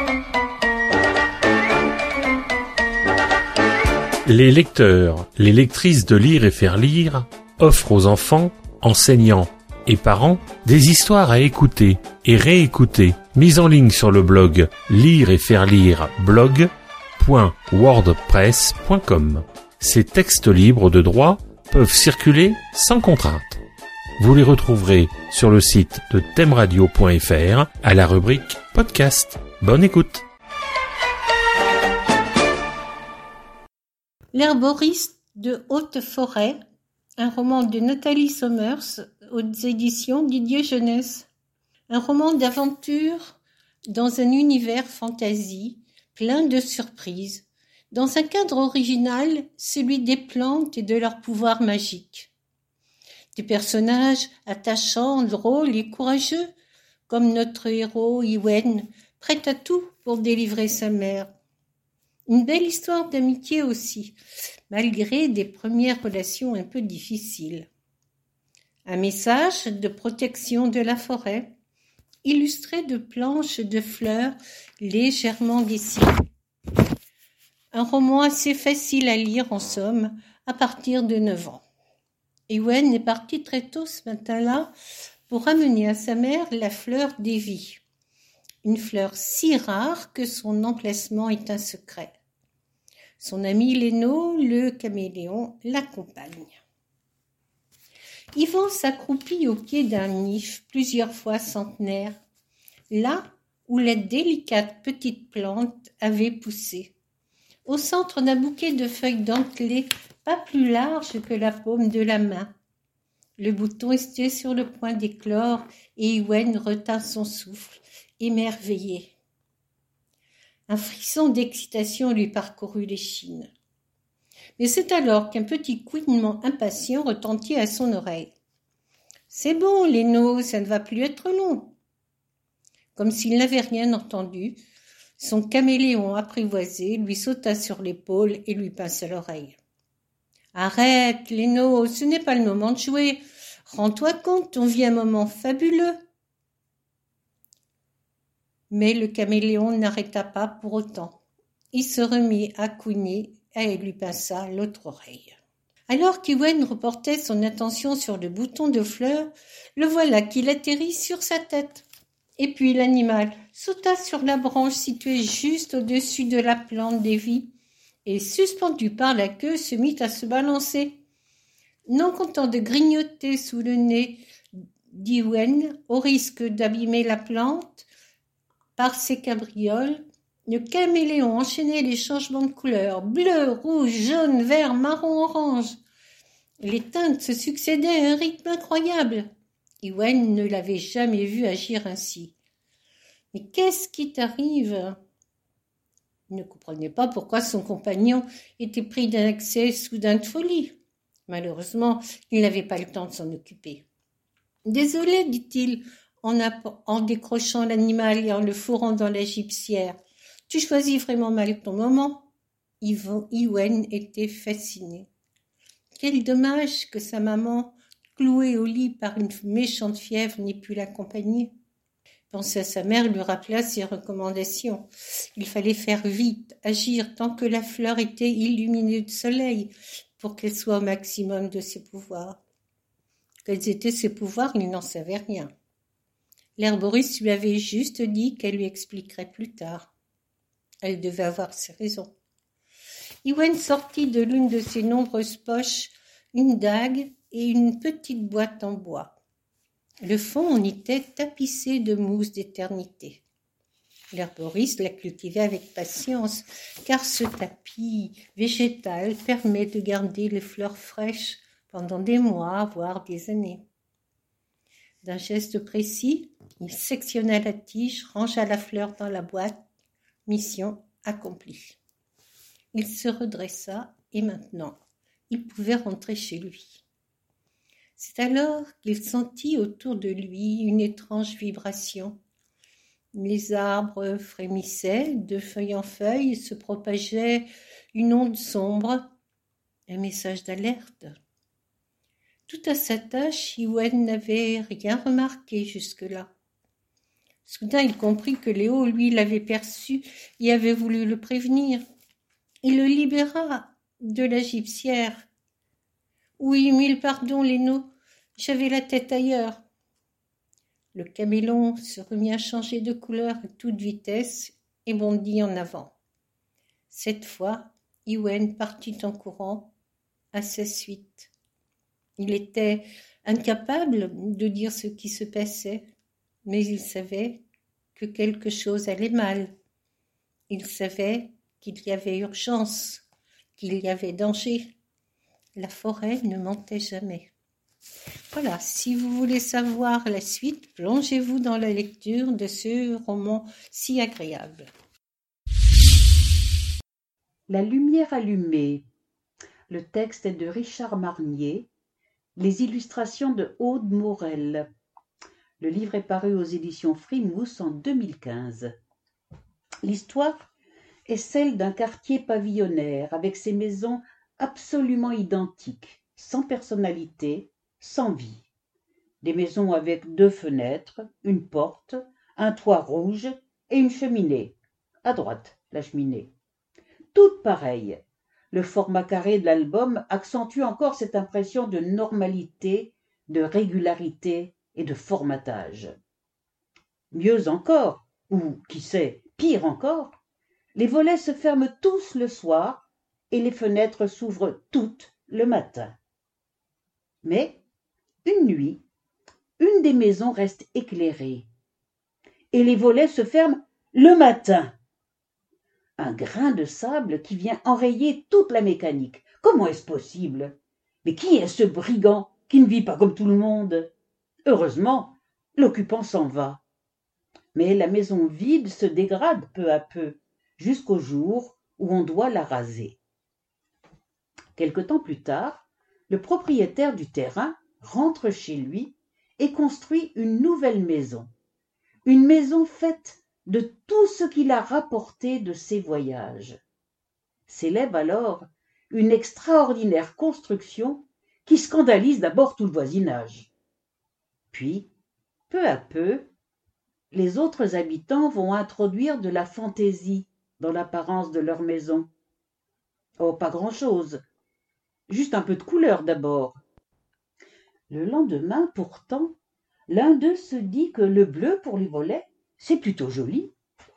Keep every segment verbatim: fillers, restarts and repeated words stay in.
Les lecteurs, les lectrices de Lire et faire lire offrent aux enfants, enseignants et parents des histoires à écouter et réécouter, mises en ligne sur le blog lire et faire lire blog point wordpress point com. Ces textes libres de droit peuvent circuler sans contrainte. Vous les retrouverez sur le site de thème radio point f r à la rubrique podcast. Bonne écoute. L'herboriste de Haute-Forêt, un roman de Nathalie Sommers aux éditions Didier Jeunesse. Un roman d'aventure dans un univers fantasy, plein de surprises, dans un cadre original, celui des plantes et de leurs pouvoirs magiques. Des personnages attachants, drôles et courageux, comme notre héros Iwen, prêt à tout pour délivrer sa mère. Une belle histoire d'amitié aussi, malgré des premières relations un peu difficiles. Un message de protection de la forêt, illustré de planches de fleurs légèrement dessinées. Un roman assez facile à lire en somme, à partir de neuf ans. Ewen est parti très tôt ce matin-là pour ramener à sa mère la fleur d'Evie. Une fleur si rare que son emplacement est un secret. Son ami Léno, le caméléon, l'accompagne. Yvan s'accroupit au pied d'un nif, plusieurs fois centenaire, là où la délicate petite plante avait poussé, au centre d'un bouquet de feuilles dentelées pas plus large que la paume de la main. Le bouton était sur le point d'éclore et Ewen retint son souffle, émerveillé. Un frisson d'excitation lui parcourut l'échine. Mais c'est alors qu'un petit couinement impatient retentit à son oreille. « C'est bon, Léno, ça ne va plus être long. » Comme s'il n'avait rien entendu, son caméléon apprivoisé lui sauta sur l'épaule et lui pinça l'oreille. « Arrête, Léno, ce n'est pas le moment de jouer. Rends-toi compte, on vit un moment fabuleux. » Mais le caméléon n'arrêta pas pour autant. Il se remit à couiner et lui pinça l'autre oreille. Alors qu'Ewen reportait son attention sur le bouton de fleur, le voilà qu'il atterrit sur sa tête. Et puis l'animal sauta sur la branche située juste au-dessus de la plante d'Evie et, suspendu par la queue, se mit à se balancer. Non content de grignoter sous le nez d'Ewen, au risque d'abîmer la plante, par ses cabrioles, le caméléon enchaînait les changements de couleur, bleu, rouge, jaune, vert, marron, orange. Les teintes se succédaient à un rythme incroyable. Ewen ne l'avait jamais vu agir ainsi. « Mais qu'est-ce qui t'arrive ?» Il ne comprenait pas pourquoi son compagnon était pris d'un accès soudain de folie. Malheureusement, il n'avait pas le temps de s'en occuper. « Désolé, dit-il, En, en décrochant l'animal et en le fourrant dans la gibecière. Tu choisis vraiment mal ton moment. » Ewen était fasciné. Quel dommage que sa maman, clouée au lit par une méchante fièvre, n'ait pu l'accompagner. Penser à sa mère lui rappela ses recommandations. Il fallait faire vite, agir tant que la fleur était illuminée de soleil pour qu'elle soit au maximum de ses pouvoirs. Quels étaient ses pouvoirs, il n'en savait rien. L'herboriste lui avait juste dit qu'elle lui expliquerait plus tard. Elle devait avoir ses raisons. Ewen sortit de l'une de ses nombreuses poches une dague et une petite boîte en bois. Le fond en était tapissé de mousse d'éternité. L'herboriste la cultivait avec patience, car ce tapis végétal permet de garder les fleurs fraîches pendant des mois, voire des années. D'un geste précis, il sectionna la tige, rangea la fleur dans la boîte. Mission accomplie. Il se redressa et maintenant, il pouvait rentrer chez lui. C'est alors qu'il sentit autour de lui une étrange vibration. Les arbres frémissaient, de feuille en feuille se propageait une onde sombre, un message d'alerte. Tout à sa tâche, Ewen n'avait rien remarqué jusque-là. Soudain, il comprit que Léo, lui, l'avait perçu et avait voulu le prévenir. Il le libéra de la gibecière. « Oui, mille pardons, Léno, j'avais la tête ailleurs. » Le camélon se remit à changer de couleur à toute vitesse et bondit en avant. Cette fois, Iwen partit en courant à sa suite. Il était incapable de dire ce qui se passait, mais il savait que quelque chose allait mal. Il savait qu'il y avait urgence, qu'il y avait danger. La forêt ne mentait jamais. Voilà, si vous voulez savoir la suite, plongez-vous dans la lecture de ce roman si agréable. La lumière allumée. Le texte est de Richard Marnier. Les illustrations de Aude Morel. Le livre est paru aux éditions Frimousse en deux mille quinze. L'histoire est celle d'un quartier pavillonnaire avec ses maisons absolument identiques, sans personnalité, sans vie. Des maisons avec deux fenêtres, une porte, un toit rouge et une cheminée. À droite, la cheminée. Toutes pareilles. Le format carré de l'album accentue encore cette impression de normalité, de régularité et de formatage. Mieux encore, ou qui sait, pire encore, les volets se ferment tous le soir et les fenêtres s'ouvrent toutes le matin. Mais, une nuit, une des maisons reste éclairée et les volets se ferment le matin. Un grain de sable qui vient enrayer toute la mécanique. Comment est-ce possible? Mais qui est ce brigand qui ne vit pas comme tout le monde? Heureusement, l'occupant s'en va. Mais la maison vide se dégrade peu à peu, jusqu'au jour où on doit la raser. Quelque temps plus tard, le propriétaire du terrain rentre chez lui et construit une nouvelle maison. Une maison faite de tout ce qu'il a rapporté de ses voyages. S'élève alors une extraordinaire construction qui scandalise d'abord tout le voisinage. Puis, peu à peu, les autres habitants vont introduire de la fantaisie dans l'apparence de leur maison. Oh, pas grand-chose, juste un peu de couleur d'abord. Le lendemain, pourtant, l'un d'eux se dit que le bleu pour les volets, c'est plutôt joli.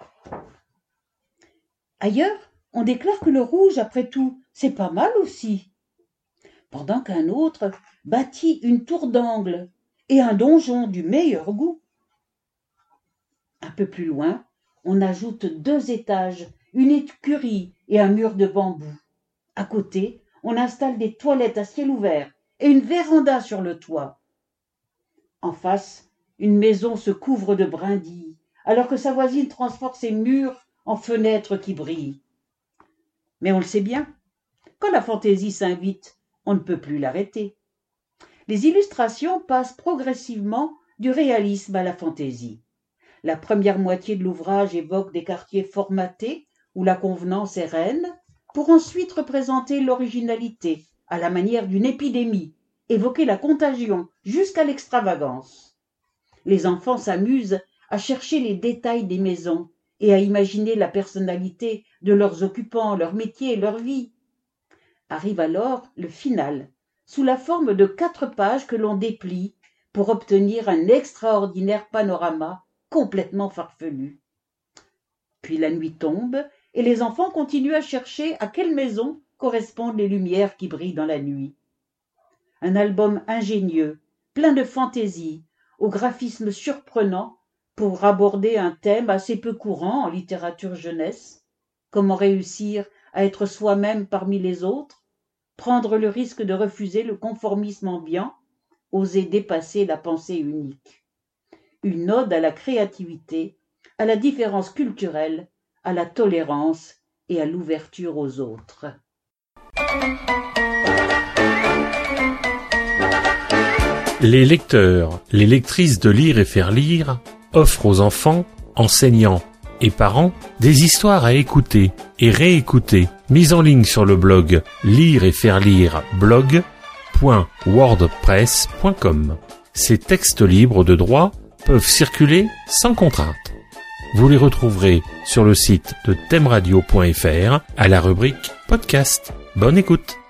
Ailleurs, on déclare que le rouge, après tout, c'est pas mal aussi. Pendant qu'un autre bâtit une tour d'angle et un donjon du meilleur goût. Un peu plus loin, on ajoute deux étages, une écurie et un mur de bambou. À côté, on installe des toilettes à ciel ouvert et une véranda sur le toit. En face, une maison se couvre de brindilles, alors que sa voisine transforme ses murs en fenêtres qui brillent. Mais on le sait bien, quand la fantaisie s'invite, on ne peut plus l'arrêter. Les illustrations passent progressivement du réalisme à la fantaisie. La première moitié de l'ouvrage évoque des quartiers formatés où la convenance est reine, pour ensuite représenter l'originalité à la manière d'une épidémie, évoquer la contagion jusqu'à l'extravagance. Les enfants s'amusent à chercher les détails des maisons et à imaginer la personnalité de leurs occupants, leur métier, leur vie. Arrive alors le final, sous la forme de quatre pages que l'on déplie pour obtenir un extraordinaire panorama complètement farfelu. Puis la nuit tombe et les enfants continuent à chercher à quelle maison correspondent les lumières qui brillent dans la nuit. Un album ingénieux, plein de fantaisie, au graphisme surprenant pour aborder un thème assez peu courant en littérature jeunesse. Comment réussir à être soi-même parmi les autres, prendre le risque de refuser le conformisme ambiant, oser dépasser la pensée unique. Une ode à la créativité, à la différence culturelle, à la tolérance et à l'ouverture aux autres. Les lecteurs, les lectrices de Lire et faire lire offrent aux enfants, enseignants et parents des histoires à écouter et réécouter, mises en ligne sur le blog lire et faire lire blog point wordpress point com. Ces textes libres de droit peuvent circuler sans contrainte. Vous les retrouverez sur le site de thème radio point f r à la rubrique podcast. Bonne écoute.